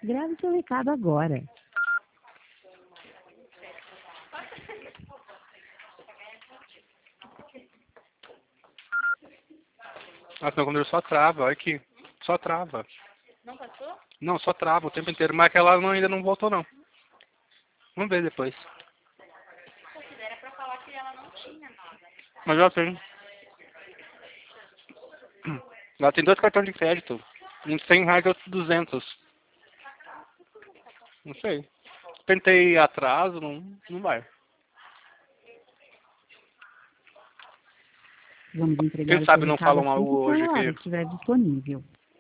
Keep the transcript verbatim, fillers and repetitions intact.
Grave seu recado agora. Nossa, meu computador só trava, olha aqui. Só trava. Não passou? Não, só trava o tempo inteiro, mas aquela não, ainda não voltou não. Vamos ver depois. Considera pra falar que ela não tinha nada. Mas já tem. Ela tem dois cartões de crédito. Um de cem reais e outro de duzentos. Não sei. Tentei atraso, não, não vai. Vamos entregar Quem o seu sabe não recado falam assim que o algo hoje celular que... estiver disponível.